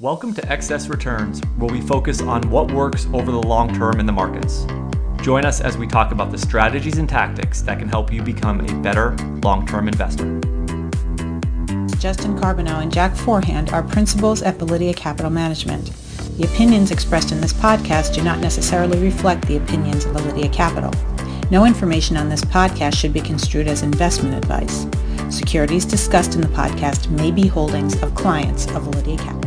Welcome to Excess Returns, where we focus on what works over the long term in the markets. Join us as we talk about the strategies and tactics that can help you become a better long-term investor. Justin Carbonneau and Jack Forehand are principals at Validia Capital Management. The opinions expressed in this podcast do not necessarily reflect the opinions of Validia Capital. No information on this podcast should be construed as investment advice. Securities discussed in the podcast may be holdings of clients of Validia Capital.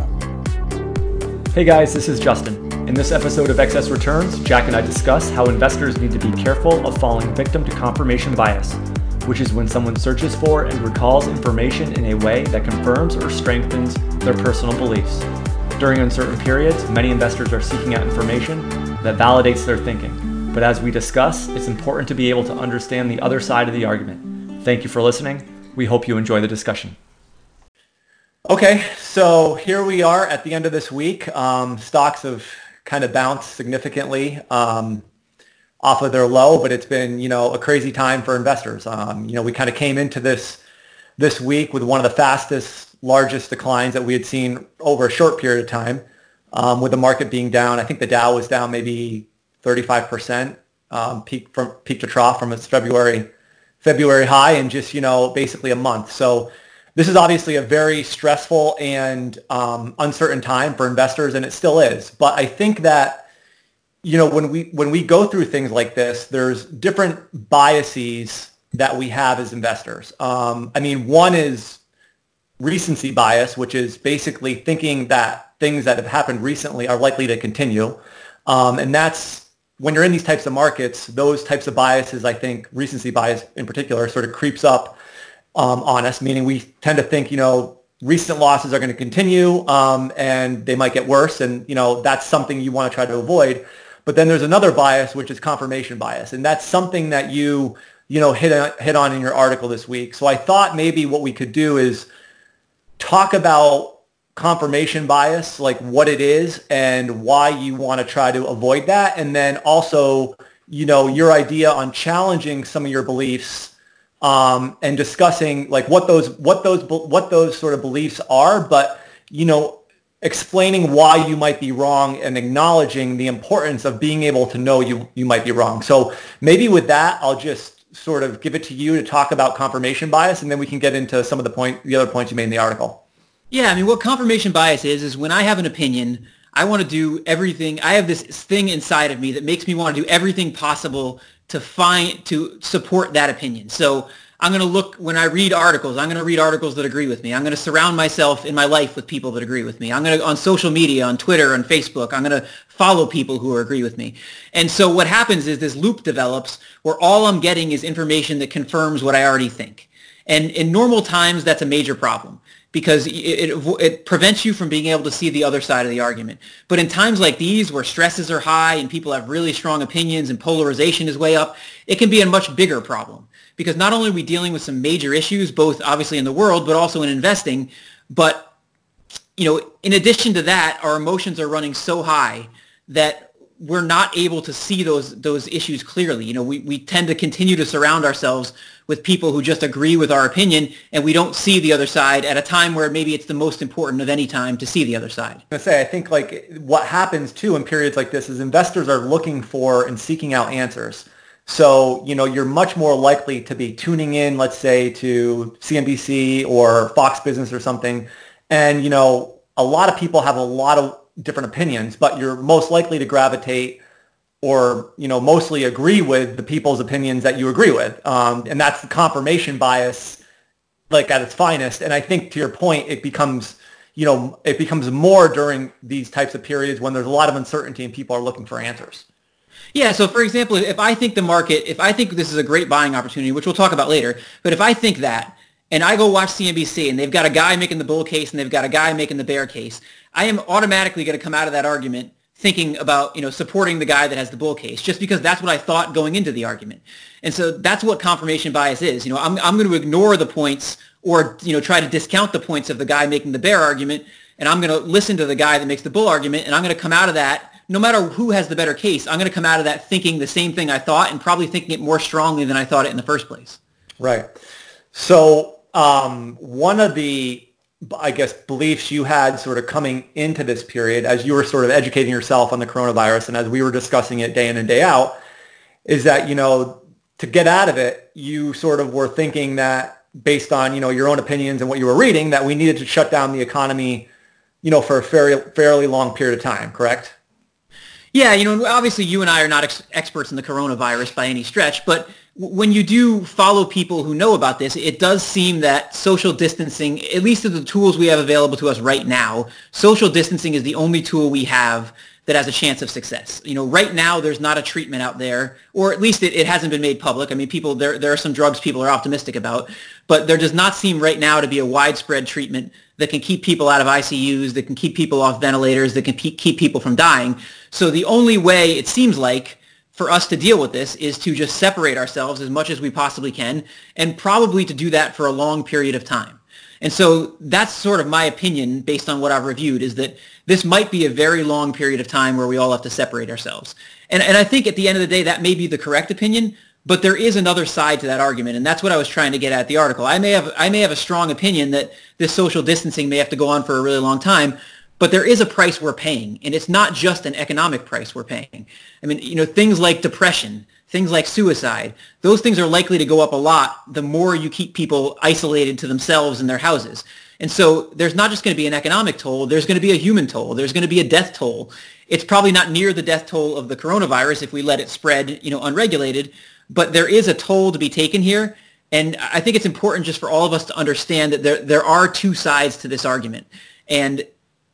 Hey guys, this is Justin. In this episode of Excess Returns, Jack and I discuss how investors need to be careful of falling victim to confirmation bias, which is when someone searches for and recalls information in a way that confirms or strengthens their personal beliefs. During uncertain periods, many investors are seeking out information that validates their thinking. But as we discuss, it's important to be able to understand the other side of the argument. Thank you for listening. We hope you enjoy the discussion. Okay, so here we are at the end of this week. Stocks have kind of bounced significantly off of their low, but it's been, a crazy time for investors. We kind of came into this week with one of the fastest, largest declines that we had seen over a short period of time, with the market being down. I think the Dow was down maybe 35%, peak to trough from its February high in just, basically a month. So this is obviously a very stressful and uncertain time for investors, and it still is. But I think that, when we go through things like this, there's different biases that we have as investors. One is recency bias, which is basically thinking that things that have happened recently are likely to continue. And that's when you're in these types of markets, those types of biases, I think recency bias in particular, sort of creeps up on us, meaning we tend to think, recent losses are going to continue and they might get worse. And, that's something you want to try to avoid. But then there's another bias, which is confirmation bias. And that's something that you hit on in your article this week. So I thought maybe what we could do is talk about confirmation bias, like what it is and why you want to try to avoid that. And then also, your idea on challenging some of your beliefs and discussing like what those sort of beliefs are, but explaining why you might be wrong and acknowledging the importance of being able to know you might be wrong. So maybe with that, I'll just sort of give it to you to talk about confirmation bias, and then we can get into some of the other points you made in the article. Yeah, what confirmation bias is when I have an opinion, I want to do everything. I have this thing inside of me that makes me want to do everything possible to support that opinion. So I'm going to look, when I read articles, I'm going to read articles that agree with me. I'm going to surround myself in my life with people that agree with me. I'm going to, on social media, on Twitter, on Facebook, I'm going to follow people who agree with me. And so what happens is this loop develops where all I'm getting is information that confirms what I already think. And in normal times, that's a major problem, because it prevents you from being able to see the other side of the argument. But in times like these, where stresses are high and people have really strong opinions and polarization is way up, it can be a much bigger problem. Because not only are we dealing with some major issues, both obviously in the world, but also in investing, but in addition to that, our emotions are running so high that we're not able to see those issues clearly. We tend to continue to surround ourselves with people who just agree with our opinion, and we don't see the other side at a time where maybe it's the most important of any time to see the other side. I think like what happens too in periods like this is investors are looking for and seeking out answers. So, you're much more likely to be tuning in, let's say, to CNBC or Fox Business or something. And, a lot of people have a lot of different opinions, but you're most likely to gravitate or, mostly agree with the people's opinions that you agree with. And that's the confirmation bias, like at its finest. And I think to your point, it becomes more during these types of periods when there's a lot of uncertainty and people are looking for answers. Yeah, so for example, if I think this is a great buying opportunity, which we'll talk about later, but if I think that, and I go watch CNBC and they've got a guy making the bull case and they've got a guy making the bear case, I am automatically going to come out of that argument thinking about, supporting the guy that has the bull case, just because that's what I thought going into the argument. And so that's what confirmation bias is. I'm going to ignore the points or, try to discount the points of the guy making the bear argument, and I'm going to listen to the guy that makes the bull argument, and I'm going to come out of that. No matter who has the better case, I'm going to come out of that thinking the same thing I thought and probably thinking it more strongly than I thought it in the first place. Right. So one of the I guess, beliefs you had sort of coming into this period as you were sort of educating yourself on the coronavirus and as we were discussing it day in and day out, is that, to get out of it, you sort of were thinking that based on, your own opinions and what you were reading, that we needed to shut down the economy, for a fairly long period of time, correct? Yeah, obviously you and I are not experts in the coronavirus by any stretch, but when you do follow people who know about this, it does seem that social distancing, at least of the tools we have available to us right now, social distancing is the only tool we have that has a chance of success. Right now there's not a treatment out there, or at least it hasn't been made public. I mean, there are some drugs people are optimistic about, but there does not seem right now to be a widespread treatment that can keep people out of ICUs, that can keep people off ventilators, that can keep people from dying. So the only way, it seems like, for us to deal with this is to just separate ourselves as much as we possibly can, and probably to do that for a long period of time. And so that's sort of my opinion based on what I've reviewed, is that this might be a very long period of time where we all have to separate ourselves. And I think at the end of the day, that may be the correct opinion, but there is another side to that argument, and that's what I was trying to get at the article. I may have a strong opinion that this social distancing may have to go on for a really long time, but there is a price we're paying, and it's not just an economic price we're paying. I mean, things like depression, things like suicide, those things are likely to go up a lot the more you keep people isolated to themselves in their houses. And so there's not just going to be an economic toll, there's going to be a human toll, there's going to be a death toll. It's probably not near the death toll of the coronavirus if we let it spread, unregulated, but there is a toll to be taken here. And I think it's important just for all of us to understand that there are two sides to this argument. And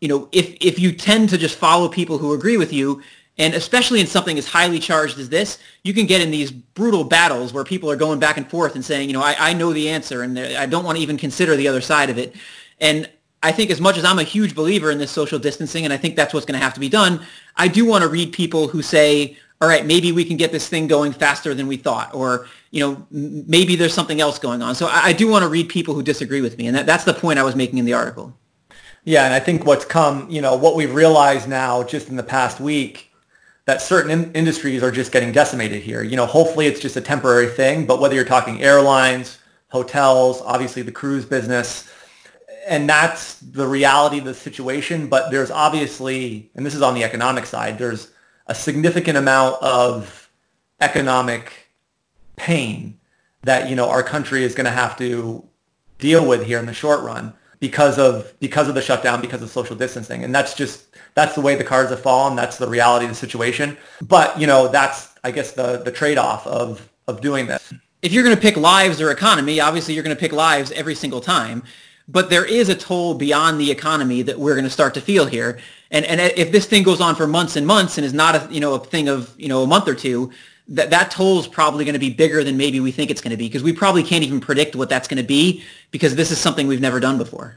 if you tend to just follow people who agree with you, and especially in something as highly charged as this, you can get in these brutal battles where people are going back and forth and saying, I know the answer, and I don't want to even consider the other side of it. And I think as much as I'm a huge believer in this social distancing, and I think that's what's going to have to be done, I do want to read people who say, all right, maybe we can get this thing going faster than we thought, or maybe there's something else going on. So I do want to read people who disagree with me, and that's the point I was making in the article. Yeah, and I think what's come, what we've realized now just in the past week, that certain industries are just getting decimated here. Hopefully it's just a temporary thing, but whether you're talking airlines, hotels, obviously the cruise business, and that's the reality of the situation. But there's obviously, and this is on the economic side, there's a significant amount of economic pain that, our country is going to have to deal with here in the short run because of the shutdown, because of social distancing. And that's the way the cards have fallen. That's the reality of the situation. But, that's, I guess, the trade-off of doing this. If you're going to pick lives or economy, obviously you're going to pick lives every single time. But there is a toll beyond the economy that we're going to start to feel here. And if this thing goes on for months and months and is not a thing of, a month or two, that toll is probably going to be bigger than maybe we think it's going to be, because we probably can't even predict what that's going to be, because this is something we've never done before.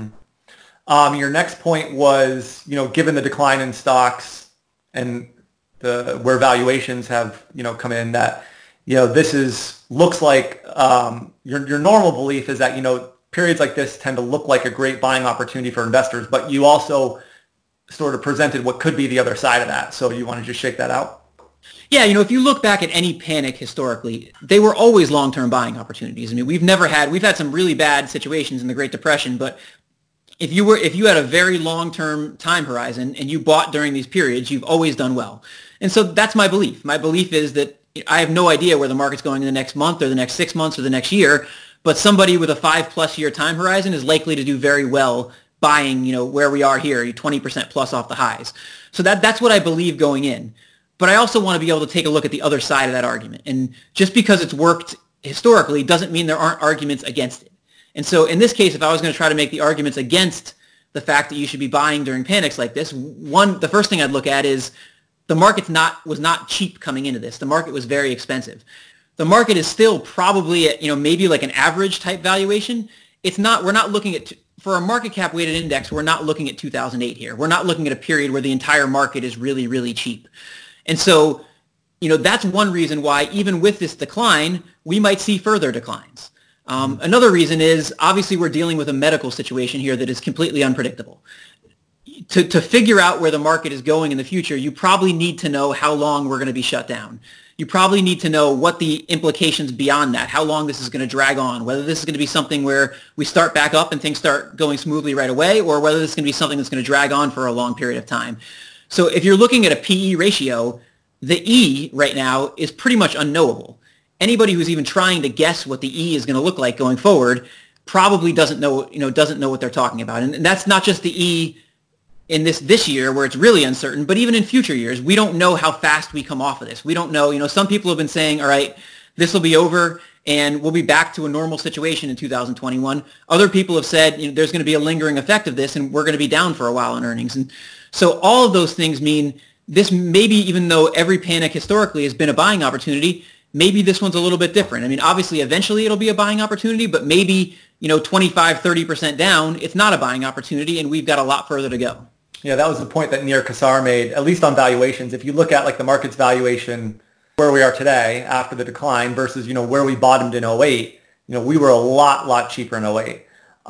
Mm-hmm. Your next point was, given the decline in stocks and where valuations have, come in, that, looks like your normal belief is that, periods like this tend to look like a great buying opportunity for investors, but you also sort of presented what could be the other side of that. So you want to just shake that out? Yeah, if you look back at any panic historically, they were always long-term buying opportunities. I mean, we've had some really bad situations in the Great Depression, but if you had a very long-term time horizon and you bought during these periods, you've always done well. And so that's my belief. My belief is that I have no idea where the market's going in the next month or the next 6 months or the next year, but somebody with a 5+ year time horizon is likely to do very well buying, where we are here, 20% plus off the highs. So that's what I believe going in. But I also want to be able to take a look at the other side of that argument. And just because it's worked historically doesn't mean there aren't arguments against it. And so in this case, if I was going to try to make the arguments against the fact that you should be buying during panics like this, the first thing I'd look at is the market was not cheap coming into this. The market was very expensive. The market is still probably at, maybe like an average type valuation. We're not looking at, for a market cap weighted index, we're not looking at 2008 here. We're not looking at a period where the entire market is really, really cheap. And so, that's one reason why even with this decline, we might see further declines. Another reason is obviously we're dealing with a medical situation here that is completely unpredictable. To figure out where the market is going in the future, you probably need to know how long we're going to be shut down. you probably need to know what the implications beyond that, how long this is going to drag on, whether this is going to be something where we start back up and things start going smoothly right away, or whether this is going to be something that's going to drag on for a long period of time. So if you're looking at a PE ratio, the E right now is pretty much unknowable. Anybody who's even trying to guess what the E is going to look like going forward probably doesn't know what they're talking about. And that's not just the E in this year where it's really uncertain, but even in future years, we don't know how fast we come off of this. We don't know, some people have been saying, all right, this will be over and we'll be back to a normal situation in 2021. Other people have said, there's going to be a lingering effect of this and we're going to be down for a while in earnings. And so all of those things mean this, maybe even though every panic historically has been a buying opportunity, maybe this one's a little bit different. I mean, obviously, eventually it'll be a buying opportunity, but maybe, 25, 30% down, it's not a buying opportunity, and we've got a lot further to go. Yeah, that was the point that Nir Kassar made, at least on valuations. If you look at the market's valuation, where we are today after the decline versus, where we bottomed in 2008, we were a lot cheaper in 2008.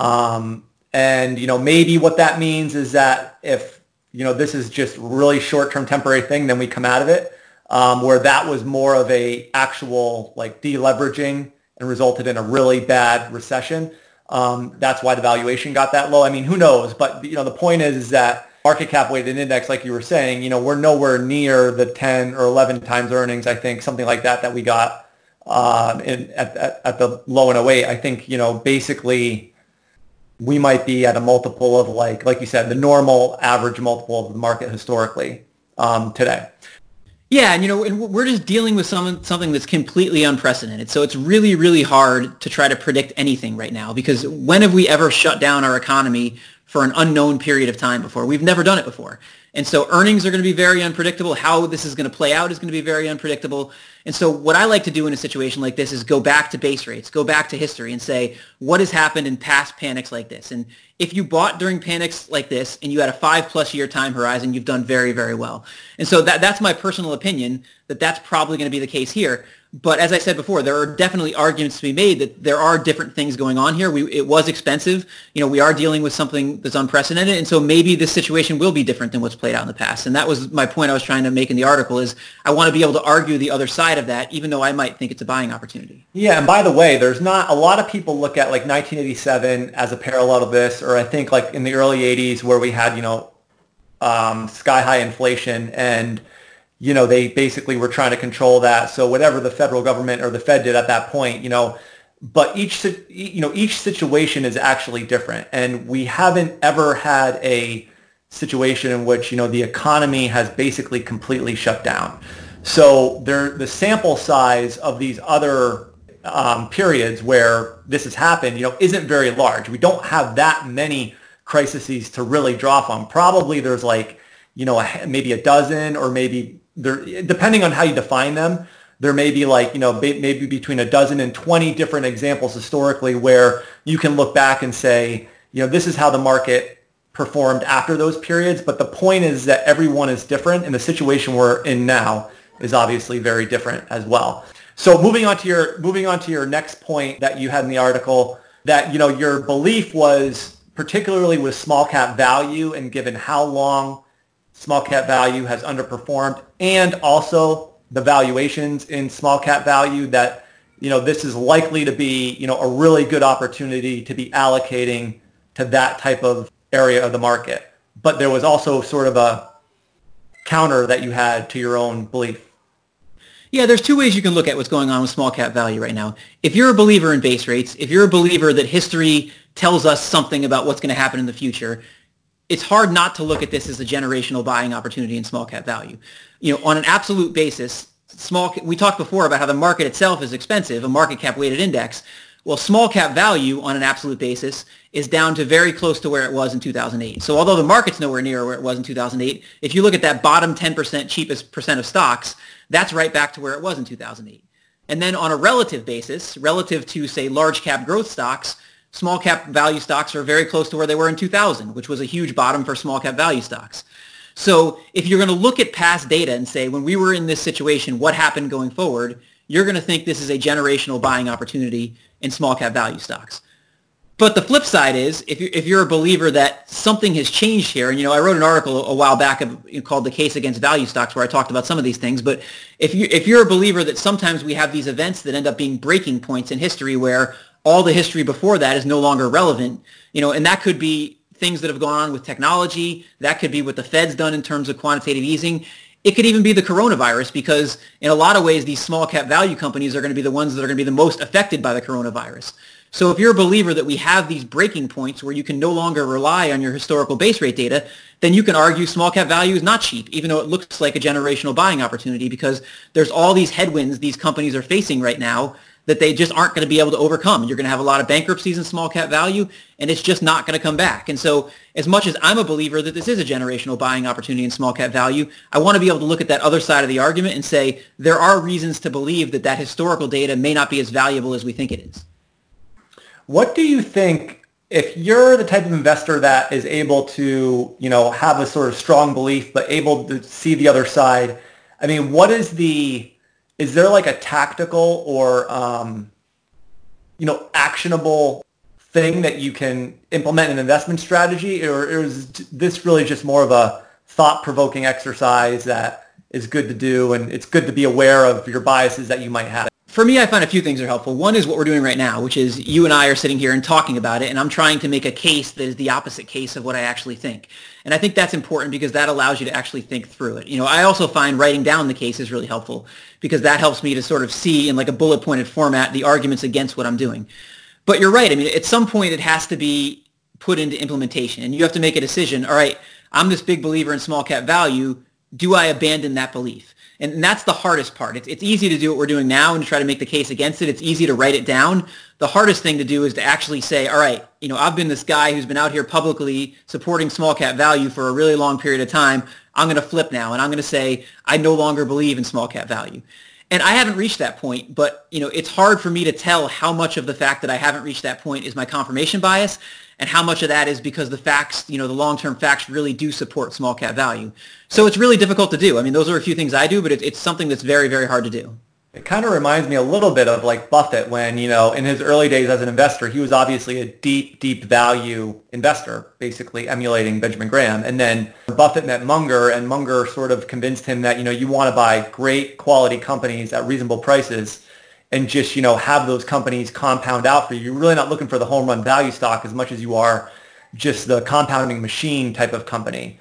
And, maybe what that means is that if, this is just really short-term temporary thing, then we come out of it. Where that was more of a actual deleveraging and resulted in a really bad recession. That's why the valuation got that low. I mean, who knows? But the point is that market cap weighted index, like you were saying, we're nowhere near the 10 or 11 times earnings. I think something like that we got at the low in 2008. I think basically we might be at a multiple of like you said, the normal average multiple of the market historically today. Yeah, and we're just dealing with something that's completely unprecedented. So it's really, really hard to try to predict anything right now, because when have we ever shut down our economy for an unknown period of time before? We've never done it before. And so earnings are going to be very unpredictable. How this is going to play out is going to be very unpredictable. And so what I like to do in a situation like this is go back to base rates, go back to history and say, what has happened in past panics like this? And if you bought during panics like this and you had a 5+ year time horizon, you've done very, very well. And so that's my personal opinion, that's probably going to be the case here. But as I said before, there are definitely arguments to be made that there are different things going on here. It was expensive. We are dealing with something that's unprecedented. And so maybe this situation will be different than what's played out in the past. And that was my point I was trying to make in the article, is I want to be able to argue the other side of that, even though I might think it's a buying opportunity. Yeah, and by the way, there's not a lot of people look at 1987 as a parallel to this, or I think in the early 80s where we had, sky high inflation and they basically were trying to control that. So whatever the federal government or the Fed did at that point, but each situation is actually different. And we haven't ever had a situation in which, the economy has basically completely shut down. So the sample size of these other periods where this has happened, isn't very large. We don't have that many crises to really draw from. Probably there's maybe a dozen, or maybe there, depending on how you define them, there may be maybe between a dozen and 20 different examples historically where you can look back and say, this is how the market performed after those periods. But the point is that everyone is different, and the situation we're in now is obviously very different as well. So moving on to your next point that you had in the article, that your belief was particularly with small cap value, and given how long small cap value has underperformed, and also the valuations in small cap value, that this is likely to be a really good opportunity to be allocating to that type of area of the market. But there was also sort of a counter that you had to your own belief. Yeah, there's two ways you can look at what's going on with small cap value right now. If you're a believer in base rates, if you're a believer that history tells us something about what's going to happen in the future, it's hard not to look at this as a generational buying opportunity in small cap value. On an absolute basis, we talked before about how the market itself is expensive, a market cap weighted index. Well, small cap value on an absolute basis is down to very close to where it was in 2008. So although the market's nowhere near where it was in 2008, if you look at that bottom 10% cheapest percent of stocks, that's right back to where it was in 2008. And then on a relative basis, relative to, say, large cap growth stocks, small cap value stocks are very close to where they were in 2000, which was a huge bottom for small cap value stocks. So if you're going to look at past data and say, when we were in this situation, what happened going forward, you're going to think this is a generational buying opportunity in small cap value stocks. But the flip side is, if you're a believer that something has changed here, and I wrote an article a while back called "The Case Against Value Stocks," where I talked about some of these things. But if you're a believer that sometimes we have these events that end up being breaking points in history, where all the history before that is no longer relevant, and that could be things that have gone on with technology, that could be what the Fed's done in terms of quantitative easing. It could even be the coronavirus, because in a lot of ways, these small cap value companies are going to be the ones that are going to be the most affected by the coronavirus. So if you're a believer that we have these breaking points where you can no longer rely on your historical base rate data, then you can argue small cap value is not cheap, even though it looks like a generational buying opportunity, because there's all these headwinds these companies are facing right now that they just aren't going to be able to overcome. You're going to have a lot of bankruptcies in small cap value, and it's just not going to come back. And so as much as I'm a believer that this is a generational buying opportunity in small cap value, I want to be able to look at that other side of the argument and say there are reasons to believe that historical data may not be as valuable as we think it is. What do you think, if you're the type of investor that is able to, have a sort of strong belief, but able to see the other side? I mean, is there like a tactical or, actionable thing that you can implement in an investment strategy? Or is this really just more of a thought-provoking exercise that is good to do, and it's good to be aware of your biases that you might have? For me, I find a few things are helpful. One is what we're doing right now, which is you and I are sitting here and talking about it, and I'm trying to make a case that is the opposite case of what I actually think. And I think that's important because that allows you to actually think through it. I also find writing down the case is really helpful because that helps me to sort of see in like a bullet pointed format the arguments against what I'm doing. But you're right. I mean, at some point it has to be put into implementation, and you have to make a decision. All right, I'm this big believer in small cap value. Do I abandon that belief? And that's the hardest part. It's easy to do what we're doing now and to try to make the case against it. It's easy to write it down. The hardest thing to do is to actually say, all right, I've been this guy who's been out here publicly supporting small cap value for a really long period of time. I'm going to flip now, and I'm going to say I no longer believe in small cap value. And I haven't reached that point, but it's hard for me to tell how much of the fact that I haven't reached that point is my confirmation bias and how much of that is because the facts, the long-term facts really do support small cap value. So it's really difficult to do. I mean, those are a few things I do, but it's something that's very, very hard to do. It kind of reminds me a little bit of like Buffett when, in his early days as an investor, he was obviously a deep, deep value investor, basically emulating Benjamin Graham. And then Buffett met Munger, and Munger sort of convinced him that, you want to buy great quality companies at reasonable prices and just, have those companies compound out for you. You're really not looking for the home run value stock as much as you are just the compounding machine type of company.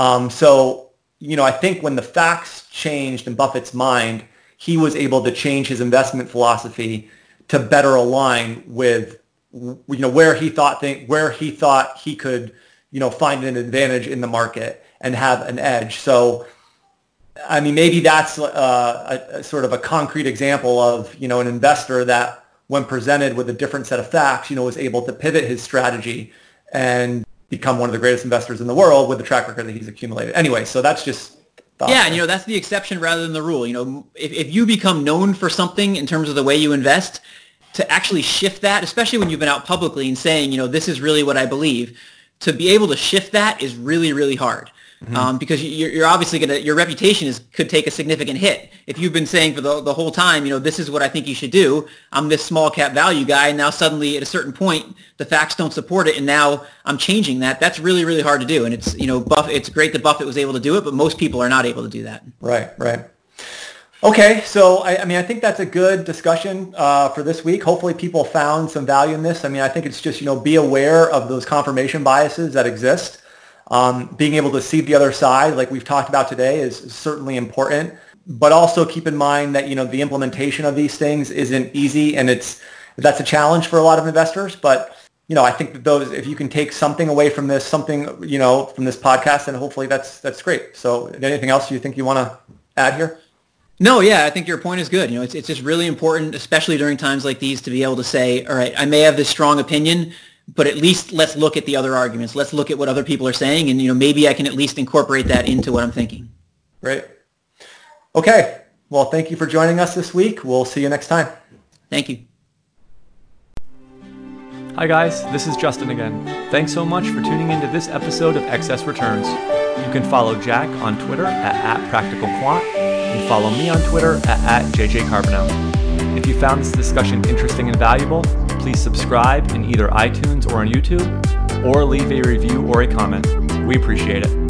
So, I think when the facts changed in Buffett's mind, he was able to change his investment philosophy to better align with, where he thought he could, find an advantage in the market and have an edge. So, I mean, maybe that's a sort of a concrete example of, an investor that when presented with a different set of facts, was able to pivot his strategy and become one of the greatest investors in the world with the track record that he's accumulated. Anyway, so that's just thought. Yeah, and that's the exception rather than the rule. If you become known for something in terms of the way you invest, to actually shift that, especially when you've been out publicly and saying, this is really what I believe, to be able to shift that is really, really hard. Mm-hmm. Because you're obviously your reputation could take a significant hit. If you've been saying for the whole time, this is what I think you should do. I'm this small cap value guy, and now suddenly at a certain point, the facts don't support it, and now I'm changing that. That's really, really hard to do. And it's, it's great that Buffett was able to do it, but most people are not able to do that. Right. Okay, so I think that's a good discussion for this week. Hopefully people found some value in this. I think it's just, be aware of those confirmation biases that exist. Being able to see the other side, like we've talked about today, is certainly important. But also keep in mind that, the implementation of these things isn't easy, and that's a challenge for a lot of investors. But, I think that if you can take something away from this, from this podcast, then hopefully that's great. So anything else you think you want to add here? No, yeah, I think your point is good. It's just really important, especially during times like these, to be able to say, all right, I may have this strong opinion, but at least let's look at the other arguments. Let's look at what other people are saying, and maybe I can at least incorporate that into what I'm thinking. Great. Okay. Well, thank you for joining us this week. We'll see you next time. Thank you. Hi guys, this is Justin again. Thanks so much for tuning into this episode of Excess Returns. You can follow Jack on Twitter at @PracticalQuant and follow me on Twitter at JJCarbonell. If you found this discussion interesting and valuable, please subscribe in either iTunes or on YouTube, or leave a review or a comment. We appreciate it.